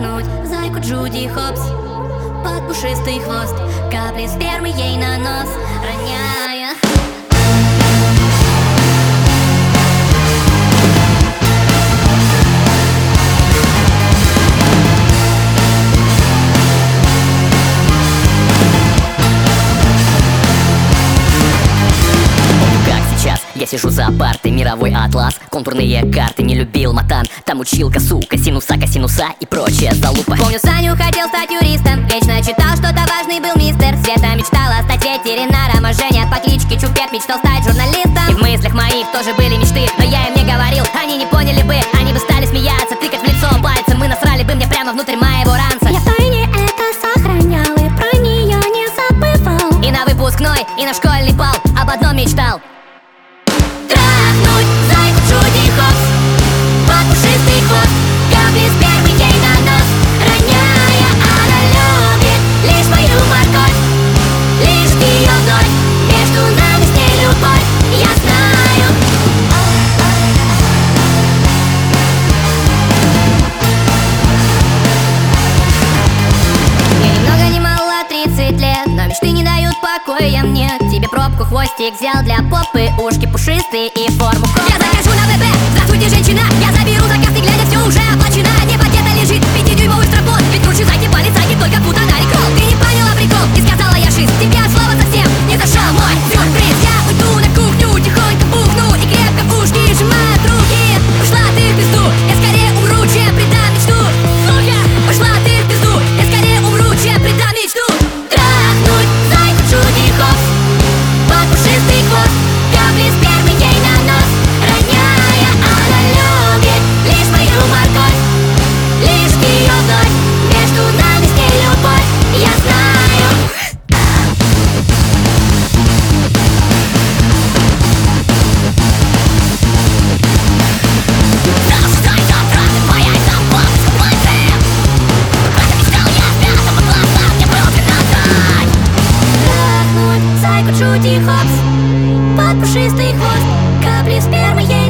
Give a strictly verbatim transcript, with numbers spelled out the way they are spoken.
Трахнуть зайку Джуди Хопс под пушистый хвост, капли спермы ей на нос роняя. Я сижу за партой, мировой атлас, контурные карты, не любил матан. Там учил косу, косинуса, косинуса и прочая залупа. Помню, Саню хотел стать юристом, вечно читал, что-то важный был мистер. Света мечтала стать ветеринаром, а Женя по кличке Чупет мечтал стать журналистом. И в мыслях моих тоже были мечты, но я им не говорил, они не поняли бы. Они бы стали смеяться, тыкать в лицо пальцем, мы насрали бы мне прямо внутрь моего ранца. Я втайне это сохранял и про нее не забывал. И на выпускной, и на школьный бал об одном мечтал: Джуди Хопс под пушистый хвост, капли спермы ей на нос роняя. Она любит лишь мою морковь, лишь ее вновь, между нами с ней любовь, я знаю. Мне ни много ни мало тридцать лет, но мечты не дают покоя мне. Тебе пробку хвостик взял для попы, ушки пушистые и форму кола. Я захожу на ВП, здравствуйте, женщина, я заберу заказ, ты глядя, все уже оплачено. Не пакета лежит, пятидюймовый стропон, ведь кручу зайки, палец, зайки, только будто на рекрол. Ты не поняла прикол, и сказала я шиз, тебе от слова совсем не зашел мой сюрприз. Я уйду на кухню, тихонько бухну и крепко ушки сжимают руки. Пошла ты в пизду, я скорее умру, чем предам мечту. Сука, пошла ты в пизду, я скорее умру, чем предам мечту. Трахнуть зайку Джуди Хопс под пушистый хвост, капли спермы ей на нос роняя. Она любит лишь мою морковь, лишь ее вновь, между нами с ней любовь, я знаю. Трахнуть зайку Джуди Хопс под пушистый хвост, капли спермы ей